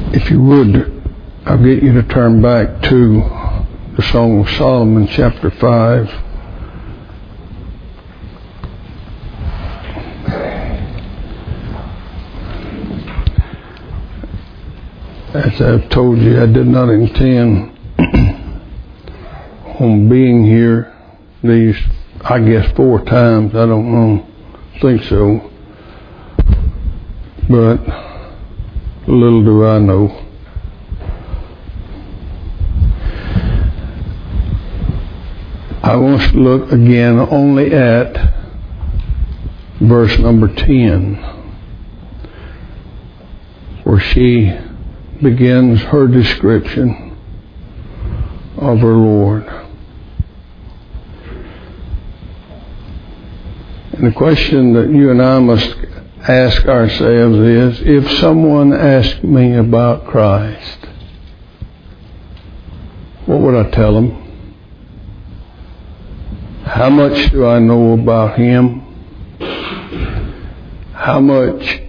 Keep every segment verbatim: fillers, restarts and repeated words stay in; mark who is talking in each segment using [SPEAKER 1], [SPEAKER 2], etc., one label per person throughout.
[SPEAKER 1] If you would, I'll get you to turn back to the Song of Solomon, chapter five. As I've told you, I did not intend on being here these, I guess, four times. I don't know. think so. But little do I know. I want to look again only at verse number ten, where she begins her description of her Lord. And the question that you and I must ask ourselves is, if someone asked me about Christ, what would I tell them? How much do I know about Him? How much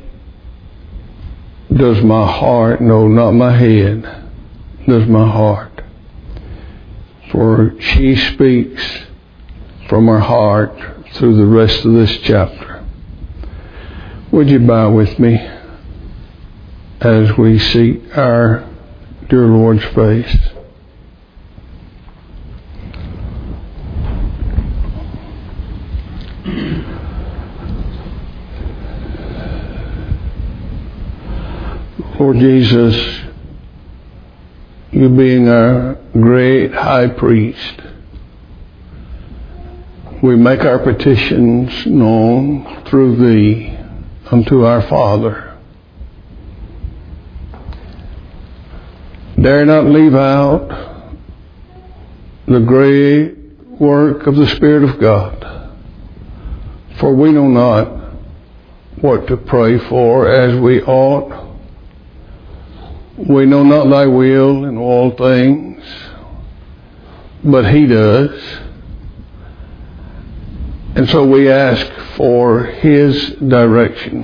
[SPEAKER 1] does my heart know, not my head, does my heart? For she speaks from her heart through the rest of this chapter. Would you bow with me as we seek our dear Lord's face? Lord Jesus, you being our great high priest, we make our petitions known through Thee unto our Father. Dare not leave out the great work of the Spirit of God, for we know not what to pray for as we ought. We know not Thy will in all things, but He does. And so we ask for His direction.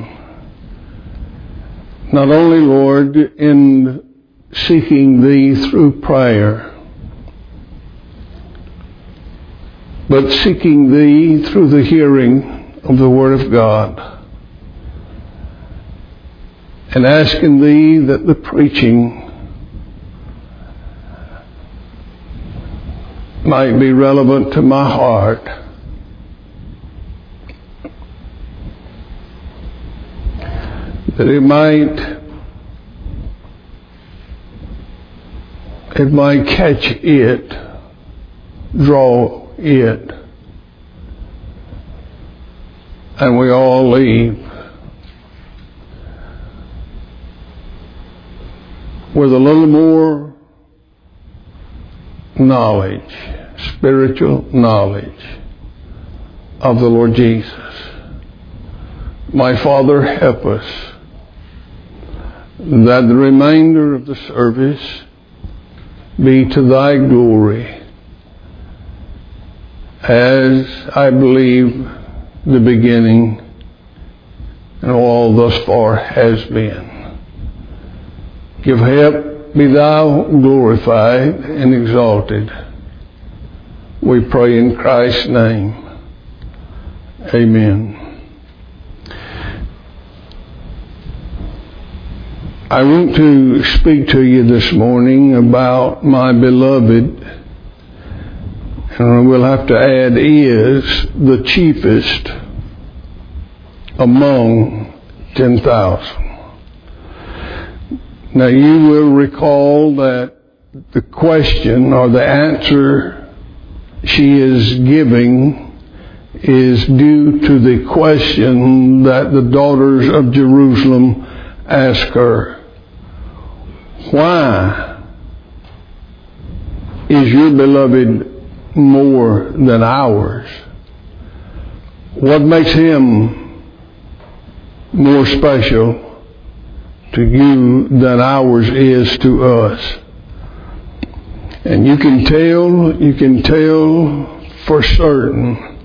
[SPEAKER 1] Not only, Lord, in seeking Thee through prayer, but seeking Thee through the hearing of the Word of God. And asking Thee that the preaching might be relevant to my heart. That it might, it might catch it, draw it, and we all leave with a little more knowledge, spiritual knowledge of the Lord Jesus. My Father, help us that the remainder of the service be to Thy glory, as I believe the beginning and all thus far has been. Give help, be Thou glorified and exalted. We pray in Christ's name. Amen. I want to speak to you this morning about my beloved, and we'll have to add is the chiefest among ten thousand. Now you will recall that the question or the answer she is giving is due to the question that the daughters of Jerusalem ask her. Why is your beloved more than ours? What makes him more special to you than ours is to us? And you can tell, you can tell for certain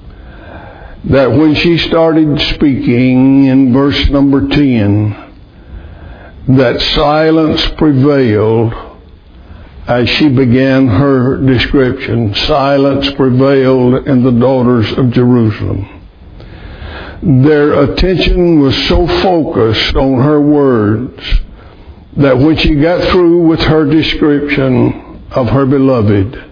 [SPEAKER 1] that when she started speaking in verse number ten, that silence prevailed as she began her description. Silence prevailed in the daughters of Jerusalem. Their attention was so focused on her words that when she got through with her description of her beloved,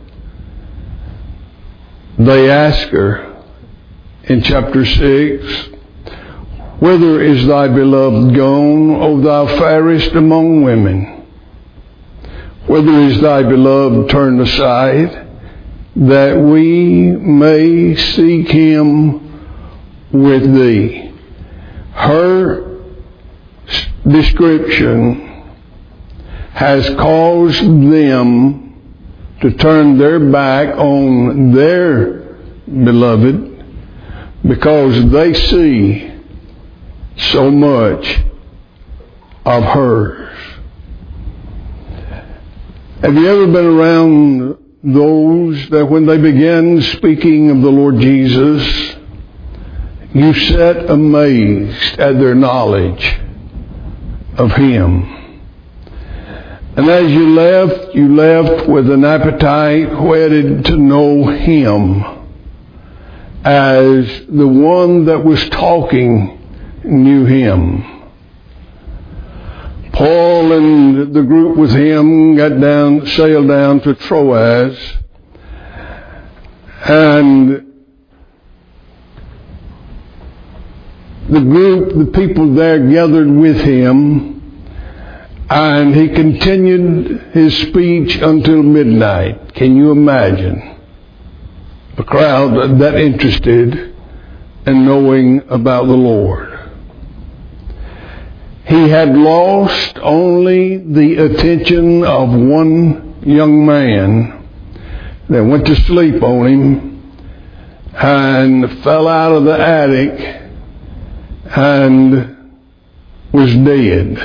[SPEAKER 1] they asked her in chapter six, "Whither is thy beloved gone, O thou fairest among women? Whither is thy beloved turned aside, that we may seek him with thee?" Her description has caused them to turn their back on their beloved because they see so much of hers. Have you ever been around those that when they begin speaking of the Lord Jesus, you sat amazed at their knowledge of Him? And as you left, you left with an appetite whetted to know Him as the one that was talking knew Him. Paul and the group with him got down, sailed down to Troas, and the group, the people there gathered with him, and he continued his speech until midnight. Can you imagine a crowd that interested in knowing about the Lord? He had lost only the attention of one young man that went to sleep on him and fell out of the attic and was dead.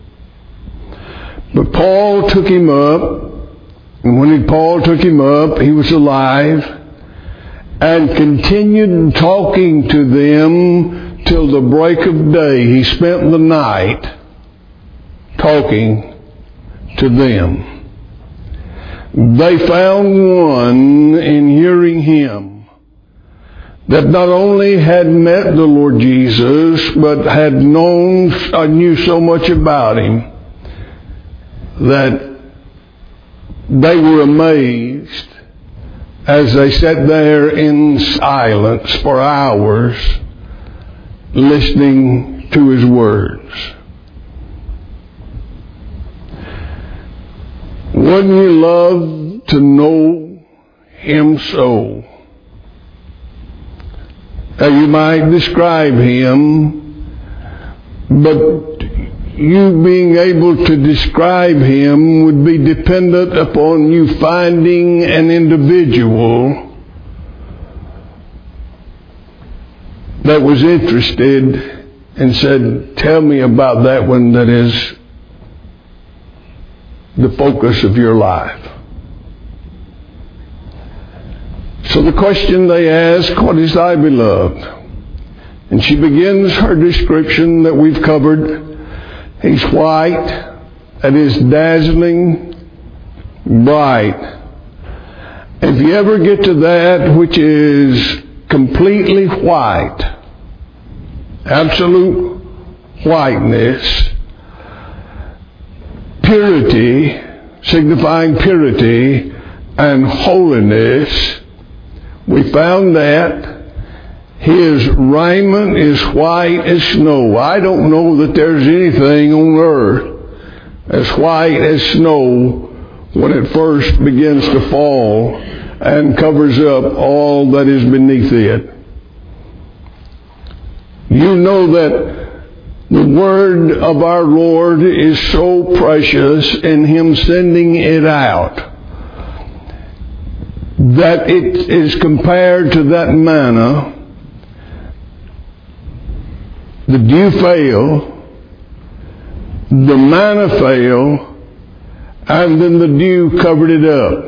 [SPEAKER 1] But Paul took him up, and when Paul took him up, he was alive, and continued talking to them till the break of day. He spent the night talking to them. They found one in hearing him that not only had met the Lord Jesus, but had known, uh, knew so much about him that they were amazed as they sat there in silence for hours listening to his words. Wouldn't you love to know him so? Now you might describe him, but you being able to describe him would be dependent upon you finding an individual that was interested and said, "Tell me about that one that is the focus of your life." So the question they ask, "What is thy beloved?" And she begins her description that we've covered. He's white, that is dazzling, bright. If you ever get to that which is completely white, absolute whiteness, purity, signifying purity and holiness, we found that his raiment is white as snow. I don't know that there's anything on earth as white as snow when it first begins to fall and covers up all that is beneath it. You know that the word of our Lord is so precious in Him sending it out that it is compared to that manna. The dew fell, the manna fell, and then the dew covered it up.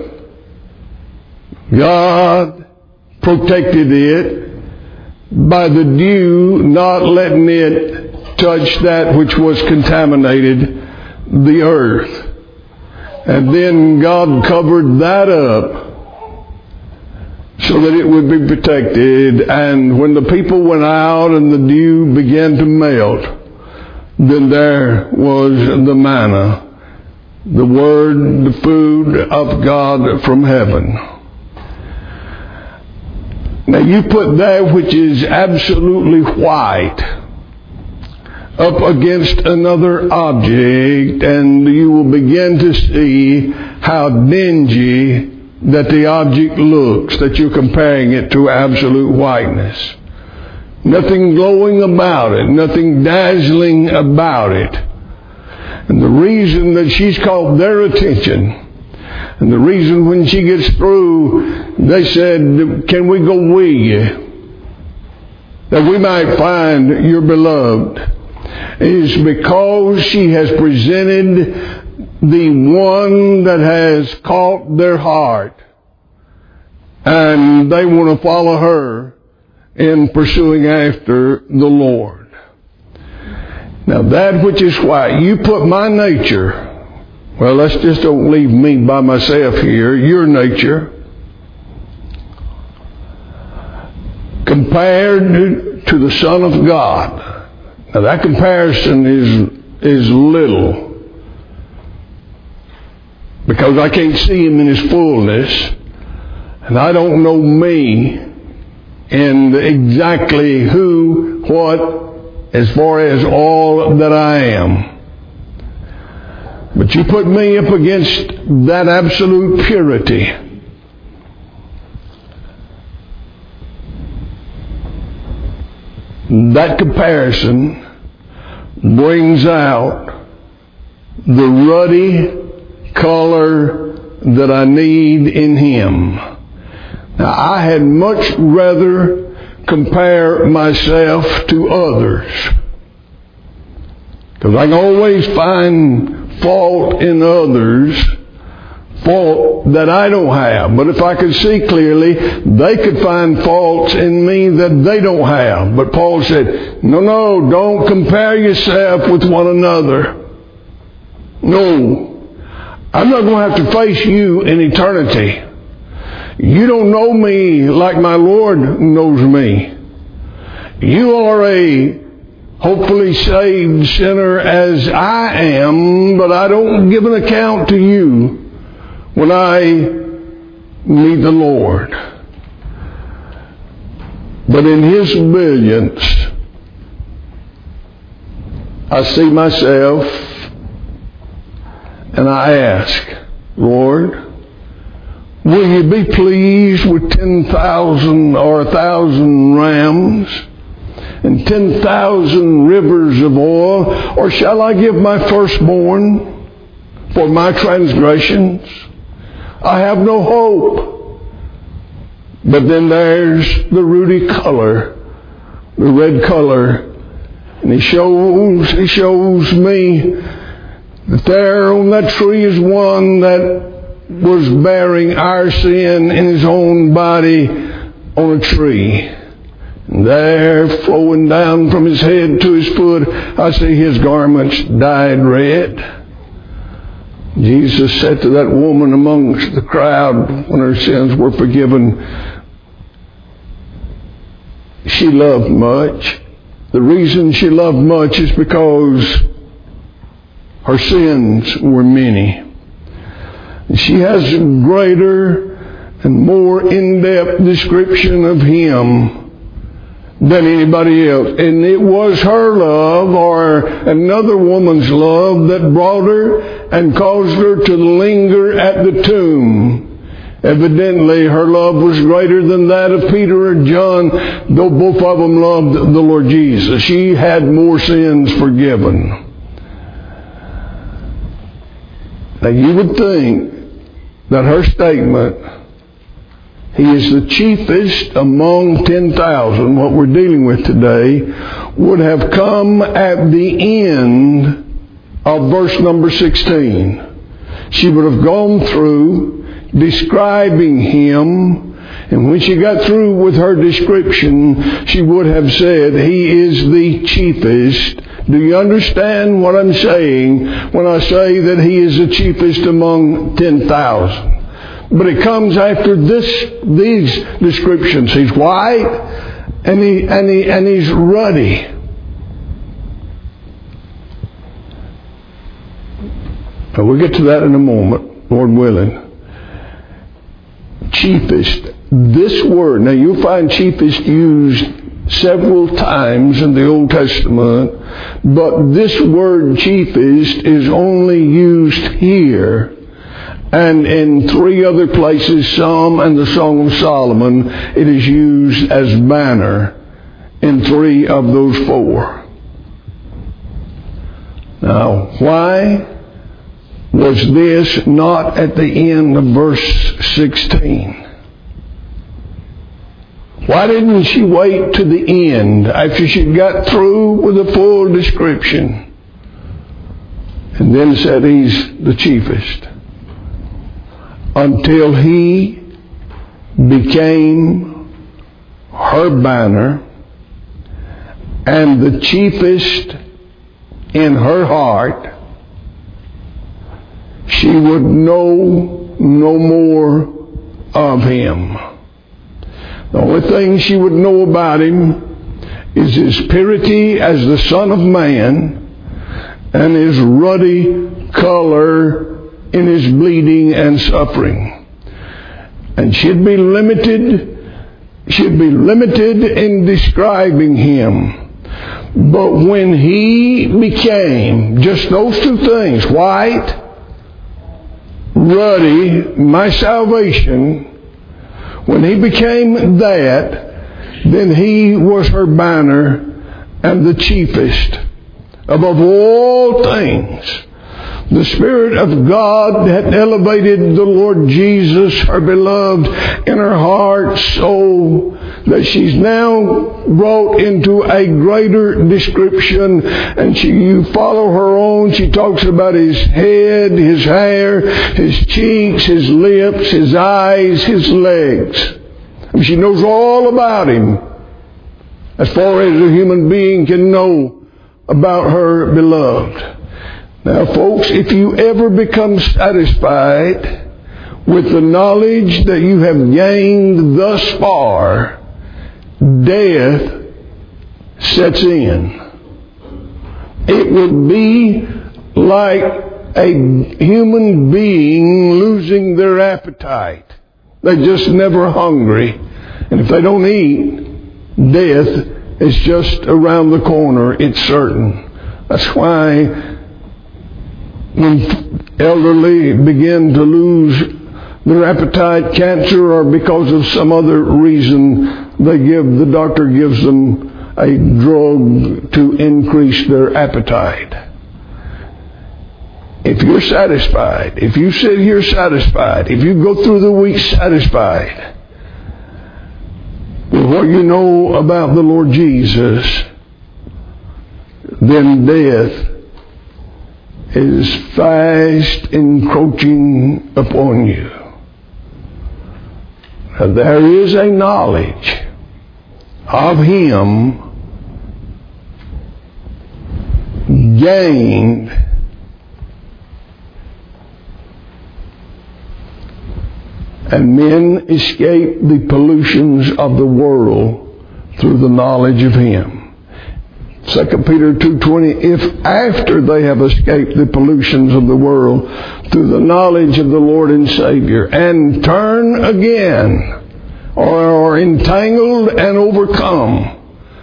[SPEAKER 1] God protected it by the dew not letting it touch that which was contaminated the earth. And then God covered that up so that it would be protected. And when the people went out and the dew began to melt, then there was the manna, the word, the food of God from heaven. Now you put that which is absolutely white up against another object, and you will begin to see how dingy that the object looks, that you're comparing it to absolute whiteness. Nothing glowing about it, nothing dazzling about it. And the reason that she's called their attention, and the reason when she gets through, they said, can we go with you, that we might find your beloved, is because she has presented the one that has caught their heart, and they want to follow her in pursuing after the Lord. Now that which is white, you put my nature, well, let's just don't leave me by myself here, your nature, compared to the Son of God. Now that comparison is is little, because I can't see Him in His fullness, and I don't know me and exactly who, what, as far as all that I am. But you put me up against that absolute purity. That comparison brings out the ruddy color that I need in Him. Now, I had much rather compare myself to others, because I can always find fault in others, fault that I don't have. But if I could see clearly, they could find faults in me that they don't have. But Paul said, no, no, don't compare yourself with one another. No, I'm not going to have to face you in eternity. You don't know me like my Lord knows me. You are a hopefully saved sinner as I am, but I don't give an account to you when I meet the Lord. But in His brilliance, I see myself and I ask, Lord, will you be pleased with ten thousand or a thousand rams and ten thousand rivers of oil? Or shall I give my firstborn for my transgressions? I have no hope. But then there's the ruddy color, the red color. And He shows, He shows me that there on that tree is one that was bearing our sin in His own body on a tree. And there, flowing down from His head to His foot, I see His garments dyed red. Jesus said to that woman amongst the crowd when her sins were forgiven, she loved much. The reason she loved much is because her sins were many. She has a greater and more in-depth description of Him than anybody else. And it was her love or another woman's love that brought her and caused her to linger at the tomb. Evidently, her love was greater than that of Peter or John, though both of them loved the Lord Jesus. She had more sins forgiven. Now, you would think that her statement, He is the chiefest among ten thousand, what we're dealing with today, would have come at the end of verse number sixteen. She would have gone through describing Him And when she got through with her description, she would have said, He is the chiefest. Do you understand what I'm saying when I say that He is the chiefest among ten thousand? But it comes after this, these descriptions. He's white and he and he and he's ruddy. Now we'll get to that in a moment, Lord willing. Chiefest. This word, now you'll find chiefest used several times in the Old Testament, but this word chiefest is only used here and in three other places, some and the Song of Solomon, it is used as banner in three of those four. Now, why was this not at the end of verse sixteen? Why didn't she wait to the end after she got through with the full description and then said He's the chiefest? Until He became her banner and the chiefest in her heart, she would know no more of Him. The only thing she would know about Him is His purity as the Son of Man and His ruddy color in His bleeding and suffering. And she'd be limited, she'd be limited in describing Him. But when He became just those two things, white, ruddy, my salvation, when He became that, then He was her banner and the chiefest above all things. The Spirit of God had elevated the Lord Jesus, her beloved, in her heart so that she's now brought into a greater description. And she, you follow her on, she talks about His head, His hair, His cheeks, His lips, His eyes, His legs. And she knows all about Him as far as a human being can know about her beloved. Now, folks, if you ever become satisfied with the knowledge that you have gained thus far, death sets in. It would be like a human being losing their appetite. They're just never hungry. And if they don't eat, death is just around the corner. It's certain. That's why when elderly begin to lose their appetite, cancer, or because of some other reason, they give the doctor gives them a drug to increase their appetite. If you're satisfied, if you sit here satisfied, if you go through the week satisfied with what you know about the Lord Jesus, then death is fast encroaching upon you. Now, there is a knowledge of Him gained and men escape the pollutions of the world through the knowledge of Him. Second Peter two twenty, if after they have escaped the pollutions of the world through the knowledge of the Lord and Savior and turn again or are entangled and overcome.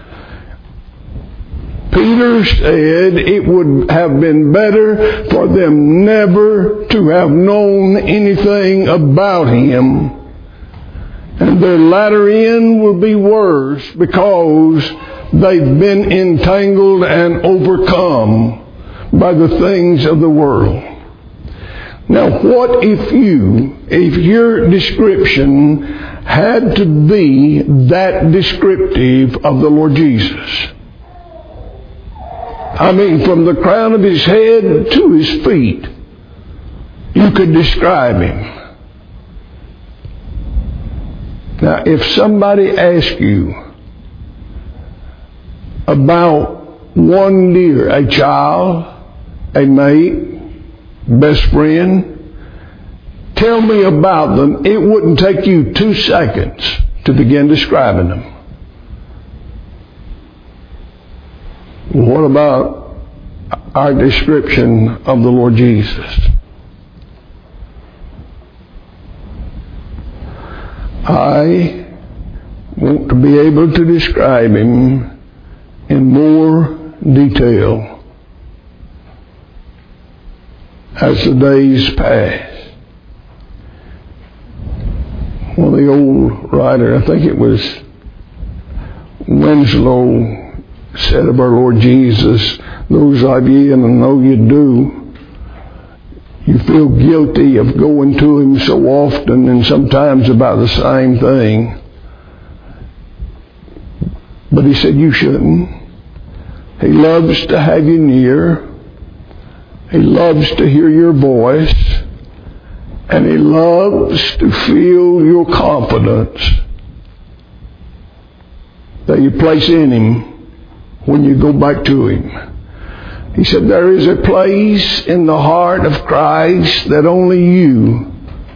[SPEAKER 1] Peter said it would have been better for them never to have known anything about Him. And their latter end will be worse because they've been entangled and overcome by the things of the world. Now, what if you, if your description had to be that descriptive of the Lord Jesus? I mean, from the crown of His head to His feet, you could describe Him. Now, Now, if somebody asks you about one dear, a child, a mate, best friend, tell me about them, it wouldn't take you two seconds to begin describing them. What about our description of the Lord Jesus? I want to be able to describe Him in more detail as the days pass. One of the old writers, I think it was Winslow, said of our Lord Jesus, those of you, and I know you do, you feel guilty of going to Him so often and sometimes about the same thing. But He said you shouldn't. He loves to have you near. He loves to hear your voice. And He loves to feel your confidence that you place in Him when you go back to Him. He said there is a place in the heart of Christ that only you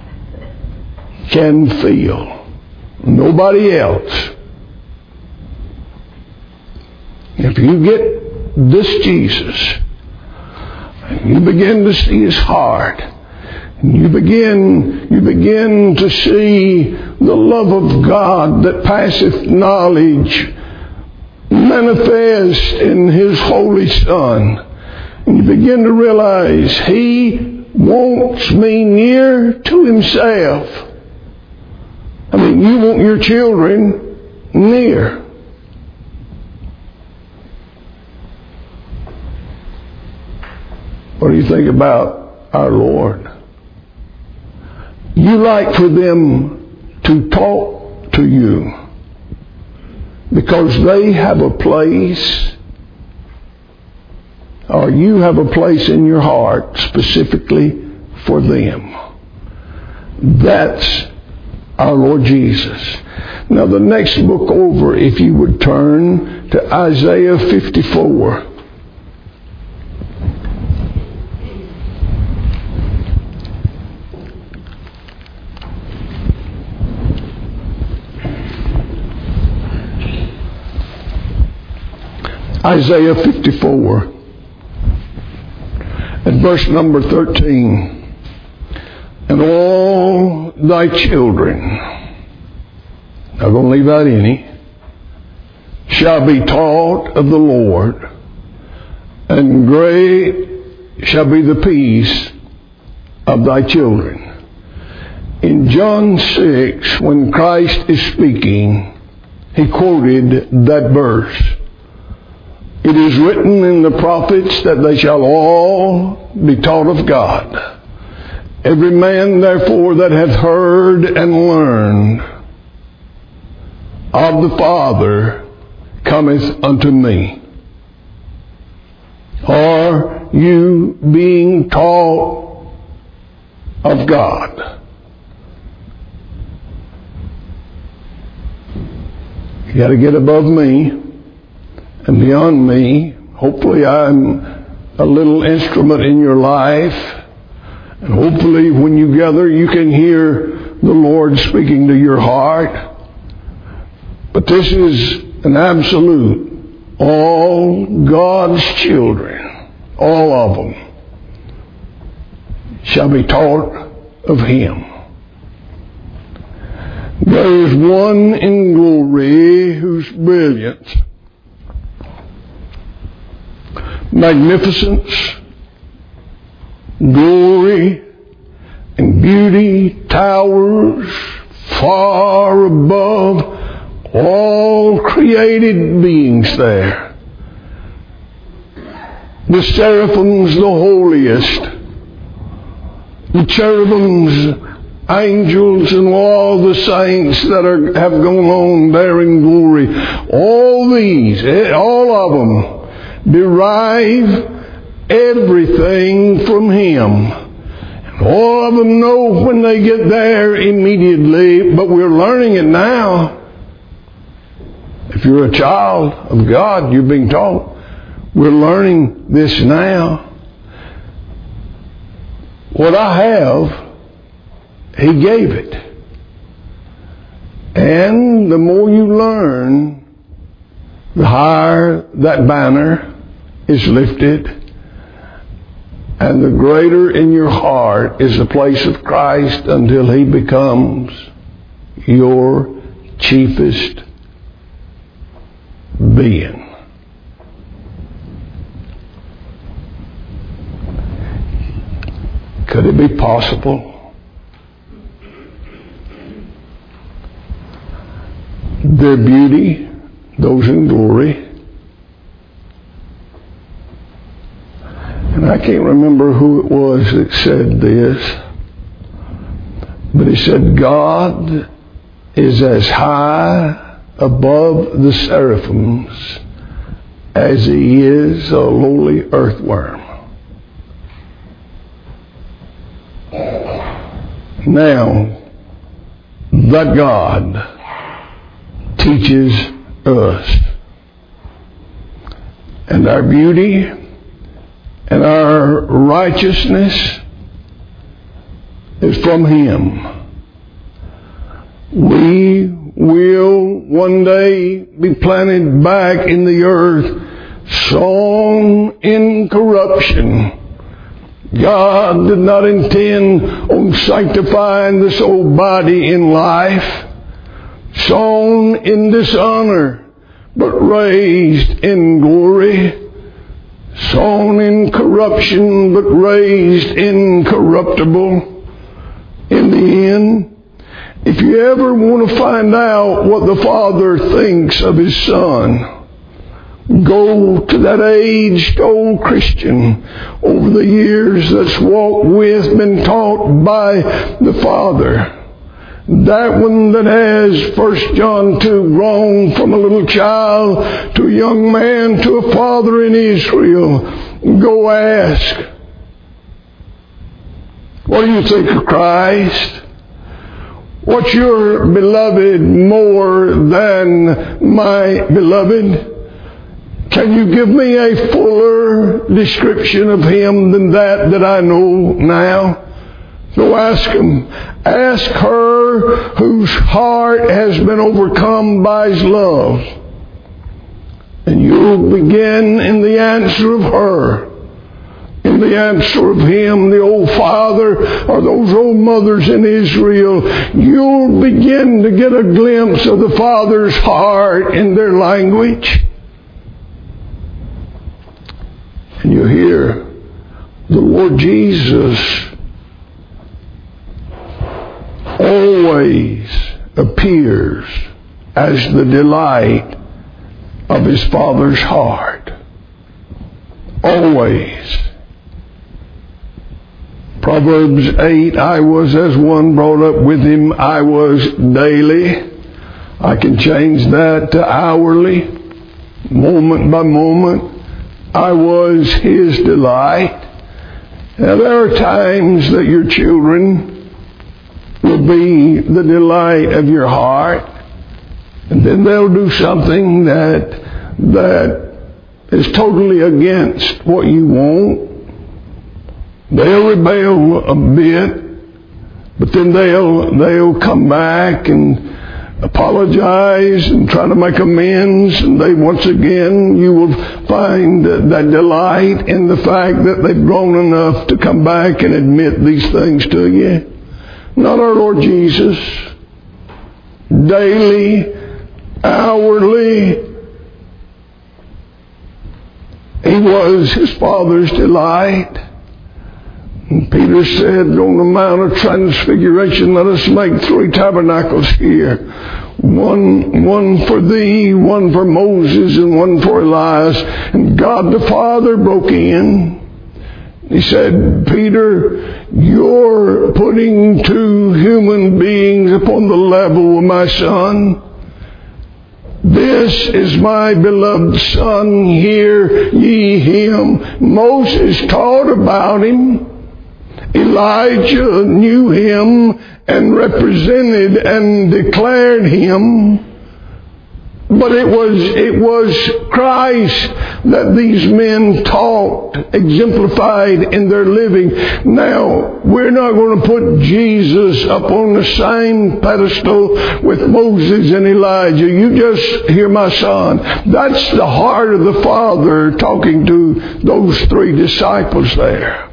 [SPEAKER 1] can feel. Nobody else. If you get this Jesus, and you begin to see His heart, and you begin, you begin to see the love of God that passeth knowledge manifest in His Holy Son, and you begin to realize He wants me near to Himself. I mean, you want your children near. What do you think about our Lord? You like for them to talk to you because they have a place, or you have a place in your heart specifically for them. That's our Lord Jesus. Now the next book over, if you would turn to Isaiah fifty-four. Isaiah fifty-four and verse number thirteen. And all thy children, not going to leave out any, shall be taught of the Lord, and great shall be the peace of thy children. In John six, when Christ is speaking, He quoted that verse. It is written in the prophets that they shall all be taught of God. Every man, therefore, that hath heard and learned of the Father cometh unto me. Are you being taught of God? You got to get above me and beyond me. Hopefully I'm a little instrument in your life. And hopefully when you gather you can hear the Lord speaking to your heart. But this is an absolute. All God's children, all of them, shall be taught of Him. There is one in glory whose brilliance, magnificence, glory, and beauty towers far above all created beings there. The seraphims, the holiest, the cherubims, angels, and all the saints that are, have gone on there in glory, all these, all of them, derive everything from Him. All of them know when they get there immediately, but we're learning it now. If you're a child of God, you're being taught. We're learning this now. What I have, He gave it. And the more you learn, the higher that banner is lifted. And the greater in your heart is the place of Christ until He becomes your chiefest being. Could it be possible their beauty, those in glory? And I can't remember who it was that said this, but he said, God is as high above the seraphims as He is a lowly earthworm. Now, that God teaches us, and our beauty and our righteousness is from Him. We will one day be planted back in the earth, sown in corruption. God did not intend on sanctifying this old body in life, sown in dishonor, but raised in glory. Sown in corruption, but raised incorruptible. In the end, if you ever want to find out what the Father thinks of His Son, go to that aged old Christian over the years that's walked with, been taught by the Father. That one that has First John two grown from a little child to a young man to a father in Israel. Go ask, what do you think of Christ? What's your beloved more than my beloved? Can you give me a fuller description of Him than that that I know now? Go ask Him. Ask her whose heart has been overcome by His love. And you'll begin in the answer of her, in the answer of Him, the old father, or those old mothers in Israel. You'll begin to get a glimpse of the Father's heart in their language. And you hear the Lord Jesus always appears as the delight of His Father's heart. Always. Proverbs eight, I was as one brought up with Him, I was daily. I can change that to hourly, moment by moment. I was His delight. Now there are times that your children will be the delight of your heart, and then they'll do something that that is totally against what you want. They'll rebel a bit, but then they'll they'll come back and apologize and try to make amends, and they once again you will find that, that delight in the fact that they've grown enough to come back and admit these things to you. Not our Lord Jesus. Daily, hourly, He was His Father's delight. And Peter said on the Mount of Transfiguration, let us make three tabernacles here. One, one for thee, one for Moses, and one for Elias. And God the Father broke in. He said, Peter, you're putting two human beings upon the level of my Son. This is my beloved Son, hear ye Him. Moses taught about Him. Elijah knew him and represented and declared him. But it was, it was Christ that these men taught, exemplified in their living. Now, we're not going to put Jesus up on the same pedestal with Moses and Elijah. You just hear my son. That's the heart of the Father talking to those three disciples there.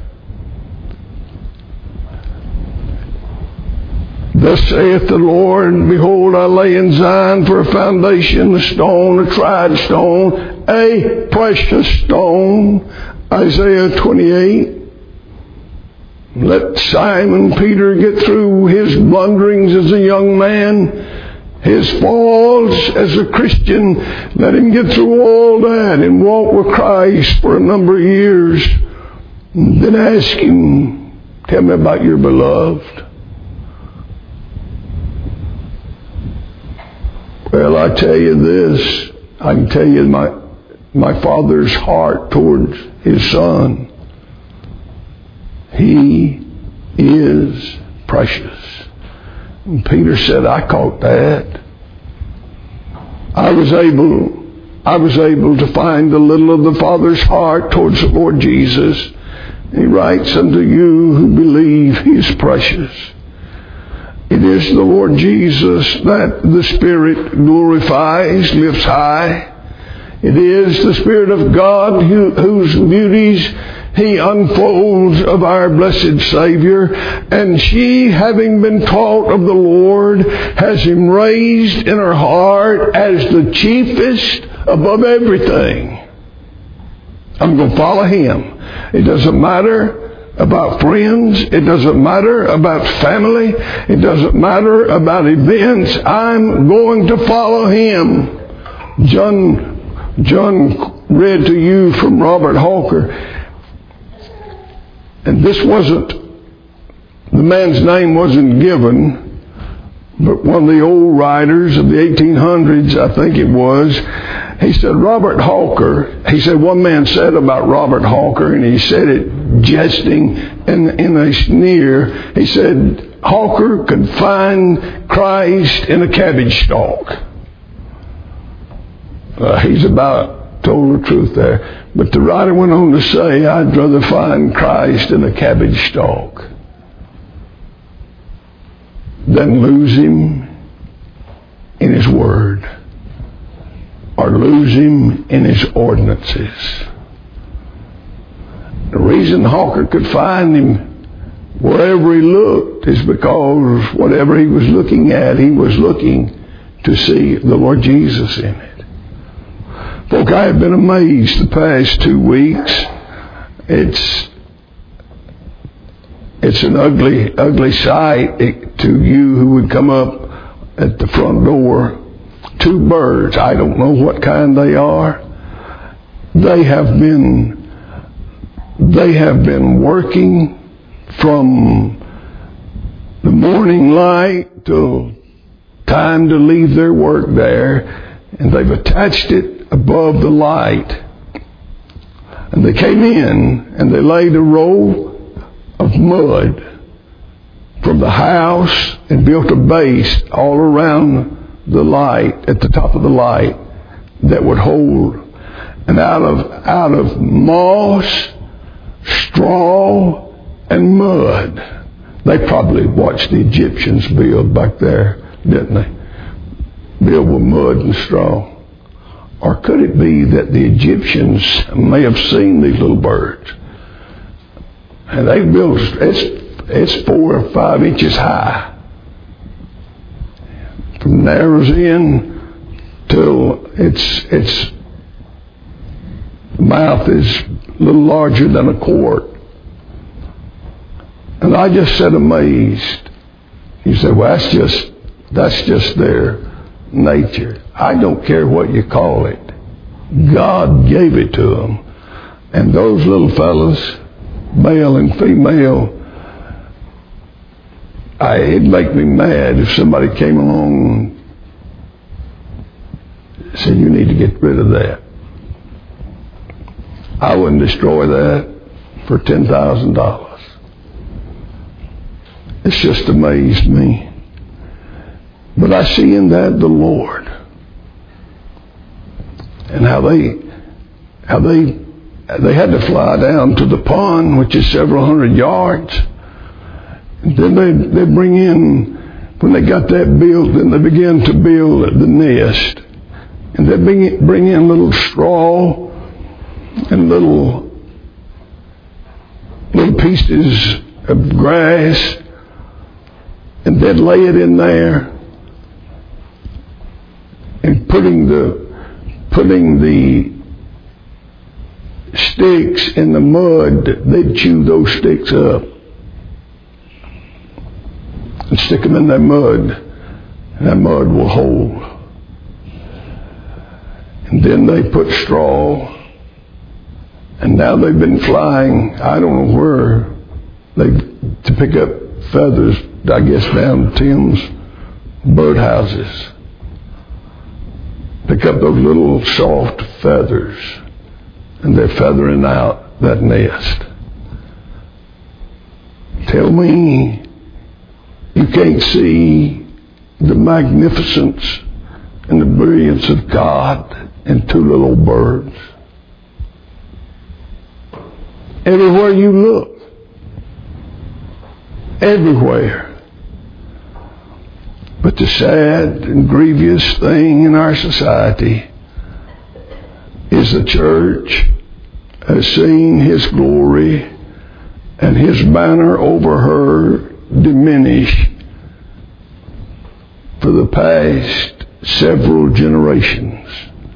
[SPEAKER 1] Thus saith the Lord, behold, I lay in Zion for a foundation, a stone, a tried stone, a precious stone. Isaiah twenty-eight. Let Simon Peter get through his blunderings as a young man, his falls as a Christian. Let him get through all that and walk with Christ for a number of years. Then ask him, tell me about your beloved. Well, I tell you this, I can tell you my my Father's heart towards His Son. He is precious. And Peter said, I caught that. I was able, I was able to find a little of the Father's heart towards the Lord Jesus. And He writes, unto you who believe, He is precious. It is the Lord Jesus that the Spirit glorifies, lifts high. It is the Spirit of God who, whose beauties He unfolds of our blessed Savior. And she, having been taught of the Lord, has Him raised in her heart as the chiefest above everything. I'm going to follow Him. It doesn't matter about friends. It doesn't matter about family. It doesn't matter about events. I'm going to follow Him. John, John read to you from Robert Hawker. And this wasn't, the man's name wasn't given, but one of the old writers of the eighteen hundreds, I think it was, he said, Robert Hawker, he said, one man said about Robert Hawker, and he said it jesting in, in a sneer. He said, Hawker could find Christ in a cabbage stalk. Uh, he's about told the truth there. But the writer went on to say, I'd rather find Christ in a cabbage stalk than lose Him in His Word, or lose Him in His ordinances. The reason Hawker could find Him wherever he looked is because whatever he was looking at, he was looking to see the Lord Jesus in it. Folk, I have been amazed the past two weeks. It's it's an ugly, ugly sight to you who would come up at the front door. Two birds, I don't know what kind they are. They have been, they have been working from the morning light till time to leave their work there, and they've attached it above the light. And they came in and they laid a row of mud from the house and built a base all around the light, at the top of the light, that would hold. And out of out of moss, straw, and mud. They probably watched the Egyptians build back there, didn't they? Build with mud and straw. Or could it be that the Egyptians may have seen these little birds? And they built, it's, it's four or five inches high. From narrows in till its, its mouth is a little larger than a quart. And I just sat amazed. You say, well, that's just, that's just their nature. I don't care what you call it. God gave it to them. And those little fellas, male and female, I, it'd make me mad if somebody came along and said, you need to get rid of that. I wouldn't destroy that for ten thousand dollars. It's just amazed me. But I see in that the Lord. And how they, how they, they had to fly down to the pond, which is several hundred yards. And then they, they bring in, when they got that built, then they began to build the nest. And they bring, bring in little straw and little, little pieces of grass. And they'd lay it in there. And putting the, putting the sticks in the mud, they'd chew those sticks up. And stick them in that mud, and that mud will hold. And then they put straw, and now they've been flying, I don't know where, they to pick up feathers, I guess down Tim's birdhouses. Pick up those little soft feathers, and they're feathering out that nest. Tell me, you can't see the magnificence and the brilliance of God in two little birds. Everywhere you look, everywhere. But the sad and grievous thing in our society is the church has seen His glory and His banner over her diminish for the past several generations.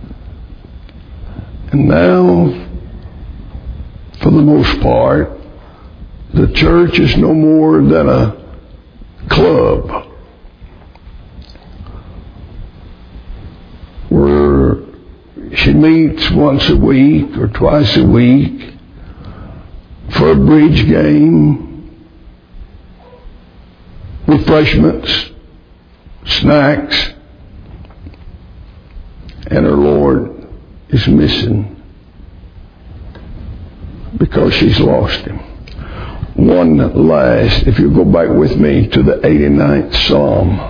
[SPEAKER 1] And now, for the most part, the church is no more than a club where she meets once a week or twice a week for a bridge game, refreshments, snacks, and her Lord is missing because she's lost Him. One last, if you go back with me to the eighty-ninth Psalm.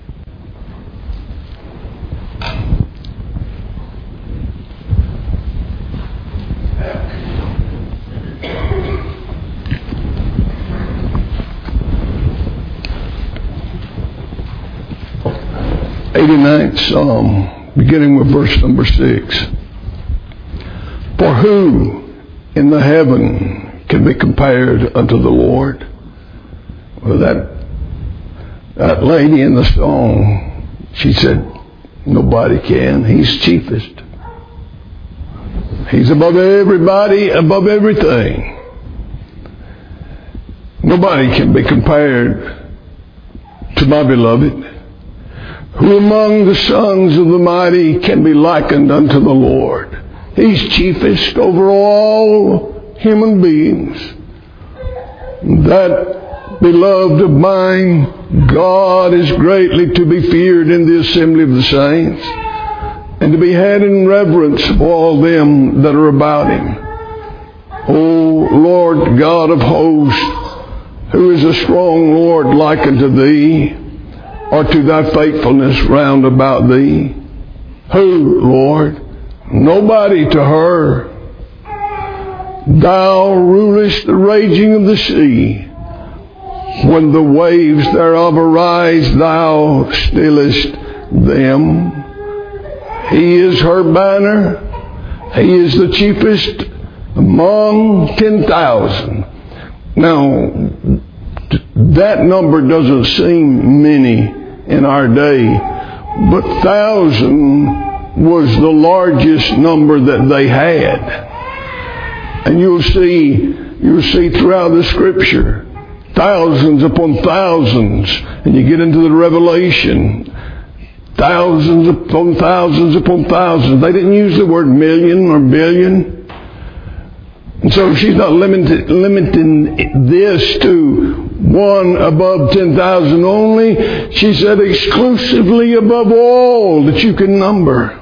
[SPEAKER 1] eighty-ninth Psalm, beginning with verse number six. For who in the heaven can be compared unto the Lord? Well, that, that lady in the song, she said, nobody can. He's chiefest. He's above everybody, above everything. Nobody can be compared to my beloved. Who among the sons of the mighty can be likened unto the Lord? He's chiefest over all human beings. That beloved of mine, God is greatly to be feared in the assembly of the saints, and to be had in reverence of all them that are about Him. O Lord God of hosts, who is a strong Lord like unto Thee, or to Thy faithfulness round about Thee? Who, Lord? Nobody to her. Thou rulest the raging of the sea. When the waves thereof arise, Thou stillest them. He is her banner. He is the chiefest among ten thousand. Now, that number doesn't seem many in our day, but thousand was the largest number that they had. And you'll see, you'll see throughout the Scripture, thousands upon thousands, and you get into the Revelation, thousands upon thousands upon thousands. They didn't use the word million or billion. And so she's not limited, limiting this to one above ten thousand only. She said exclusively above all that you can number.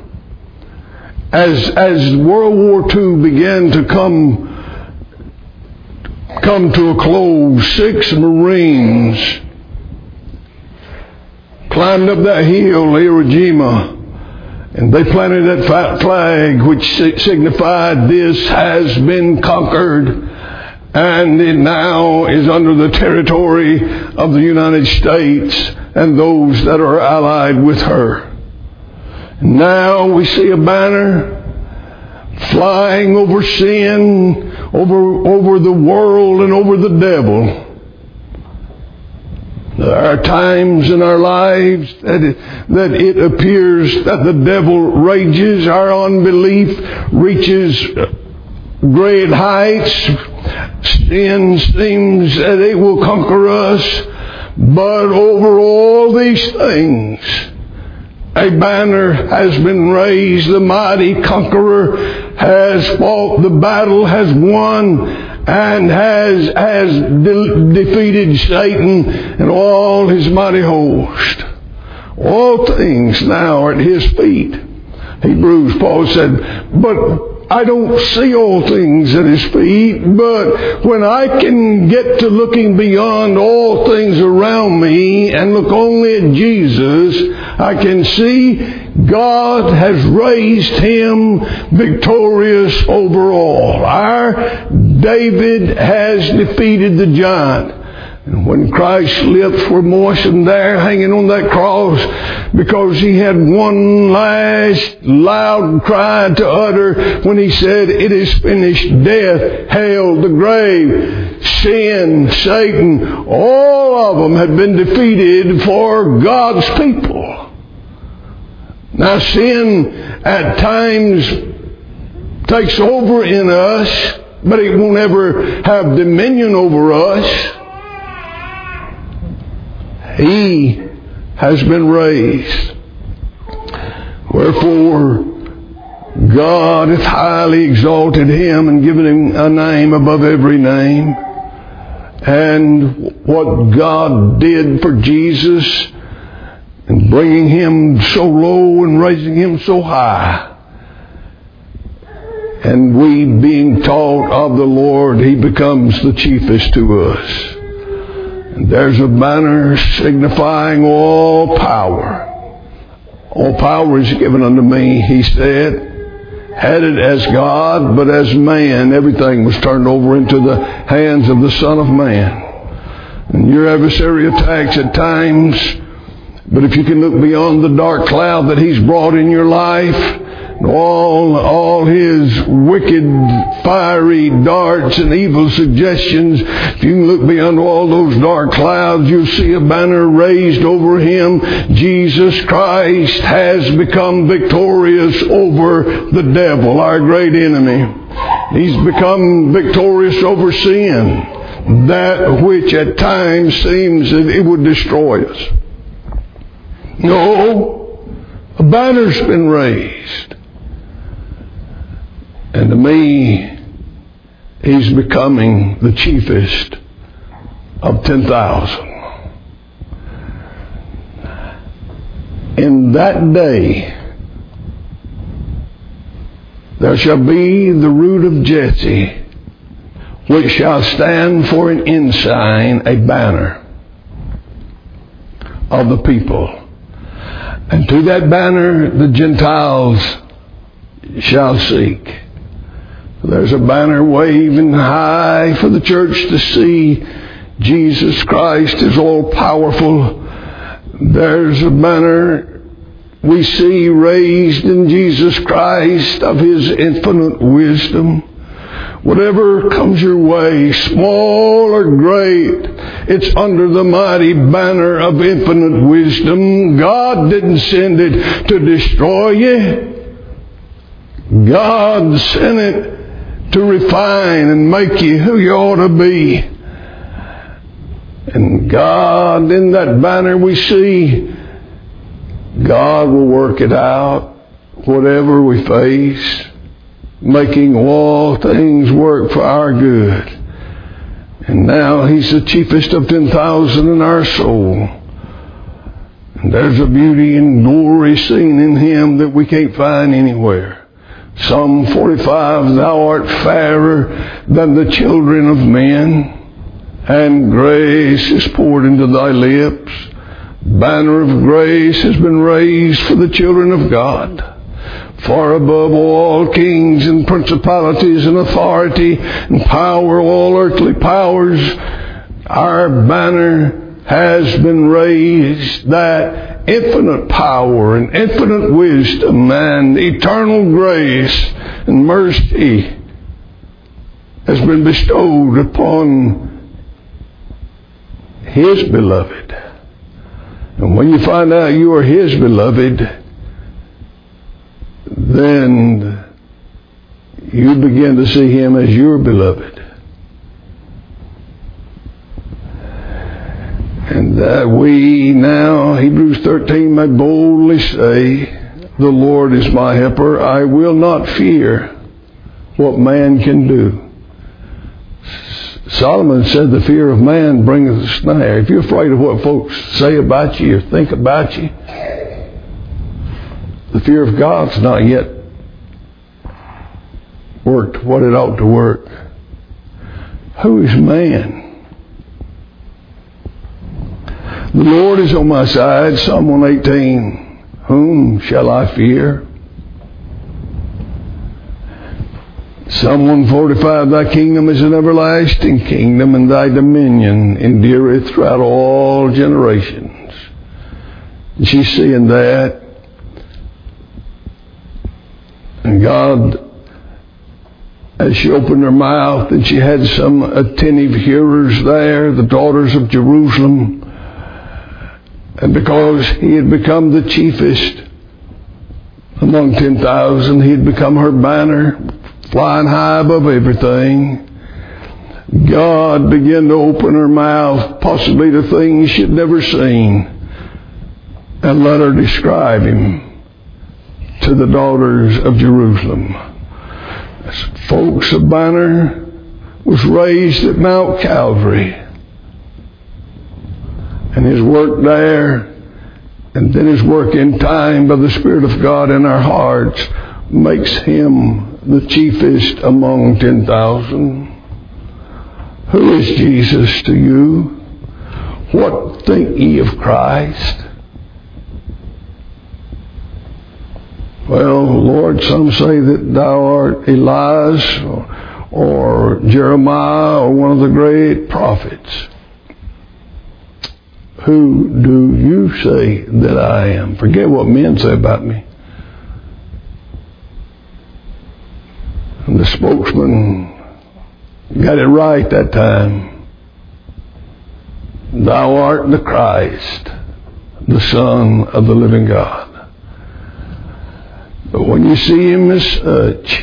[SPEAKER 1] As, as World War Two began to come come to a close. Six Marines climbed up that hill, Iwo Jima, and they planted that flag which signified this has been conquered, and it now is under the territory of the United States and those that are allied with her. Now we see a banner flying over sin, over, over the world, and over the devil. There are times in our lives that it, that it appears that the devil rages, our unbelief reaches great heights, sin seems that it will conquer us, but over all these things, a banner has been raised. The mighty conqueror has fought the battle, has won, and has, has de- defeated Satan and all his mighty host. All things now are at his feet. Hebrews, Paul said, but I don't see all things at his feet, but when I can get to looking beyond all things around me and look only at Jesus, I can see God has raised him victorious over all. Our David has defeated the giant. And when Christ's lips were moistened there hanging on that cross because he had one last loud cry to utter when he said, it is finished, death, hell, the grave, sin, Satan, all of them had been defeated for God's people. Now sin at times takes over in us, but it won't ever have dominion over us. He has been raised. Wherefore, God hath highly exalted him and given him a name above every name. And what God did for Jesus in bringing him so low and raising him so high, and we being taught of the Lord, he becomes the chiefest to us. There's a banner signifying all power. All power is given unto me, he said. Had it as God, but as man, everything was turned over into the hands of the Son of Man. And your adversary attacks at times, but if you can look beyond the dark cloud that he's brought in your life, all, all his wicked, fiery darts and evil suggestions, if you can look beyond all those dark clouds, you'll see a banner raised over him. Jesus Christ has become victorious over the devil, our great enemy. He's become victorious over sin, that which at times seems that it would destroy us. No, a banner's been raised. And to me, he's becoming the chiefest of ten thousand. In that day, there shall be the root of Jesse, which shall stand for an ensign, a banner of the people. And to that banner the Gentiles shall seek. There's a banner waving high for the church to see. Jesus Christ is all powerful. There's a banner we see raised in Jesus Christ of his infinite wisdom. Whatever comes your way, small or great, it's under the mighty banner of infinite wisdom. God didn't send it to destroy you. God sent it to refine and make you who you ought to be. And God, in that banner we see, God will work it out, whatever we face, making all things work for our good. And now he's the chiefest of ten thousand in our soul. And there's a beauty and glory seen in him that we can't find anywhere. Psalm forty-five, thou art fairer than the children of men, and grace is poured into thy lips. Banner of grace has been raised for the children of God. Far above all kings and principalities and authority and power, all earthly powers, our banner has been raised, that infinite power and infinite wisdom and eternal grace and mercy has been bestowed upon His beloved. And when you find out you are His beloved, then you begin to see Him as your beloved. And that we now, Hebrews thirteen, may boldly say, the Lord is my helper. I will not fear what man can do. Solomon said the fear of man bringeth a snare. If you're afraid of what folks say about you or think about you, the fear of God's not yet worked what it ought to work. Who is man? The Lord is on my side. Psalm one eighteen. Whom shall I fear? Psalm one forty-five. Thy kingdom is an everlasting kingdom, and thy dominion endureth throughout all generations. And she's seeing that. And God, as she opened her mouth, and she had some attentive hearers there, the daughters of Jerusalem. And because he had become the chiefest among ten thousand, he had become her banner, flying high above everything. God began to open her mouth, possibly to things she'd never seen, and let her describe him to the daughters of Jerusalem. Folks, a banner was raised at Mount Calvary. And His work there, and then His work in time by the Spirit of God in our hearts, makes Him the chiefest among ten thousand. Who is Jesus to you? What think ye of Christ? Well, Lord, some say that thou art Elias or, or Jeremiah or one of the great prophets. Who do you say that I am? Forget what men say about me. And the spokesman got it right that time. Thou art the Christ, the Son of the living God. But when you see Him as such,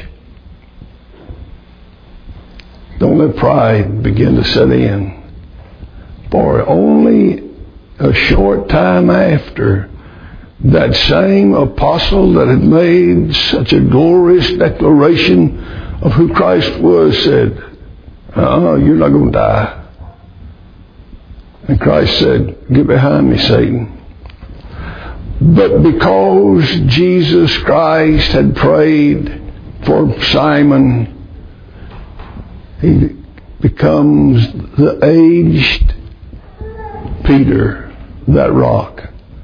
[SPEAKER 1] don't let pride begin to set in. For only a short time after, that same apostle that had made such a glorious declaration of who Christ was said, uh-uh, you're not going to die. And Christ said, get behind me, Satan. But because Jesus Christ had prayed for Simon, he becomes the aged Peter, that rock.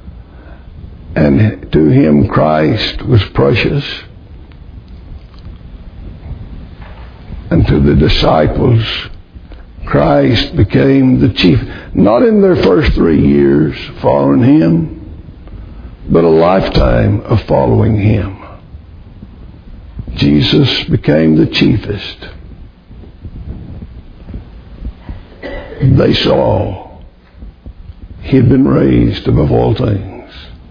[SPEAKER 1] And to him Christ was precious. And to the disciples, Christ became the chief. Not in their first three years following Him, but a lifetime of following Him. Jesus became the chiefest. They saw He had been raised above all things.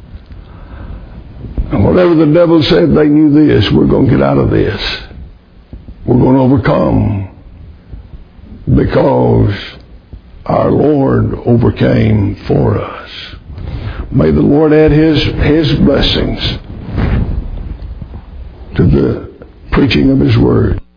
[SPEAKER 1] And whatever the devil said, they knew this. We're going to get out of this. We're going to overcome. Because our Lord overcame for us. May the Lord add His, His blessings to the preaching of His Word.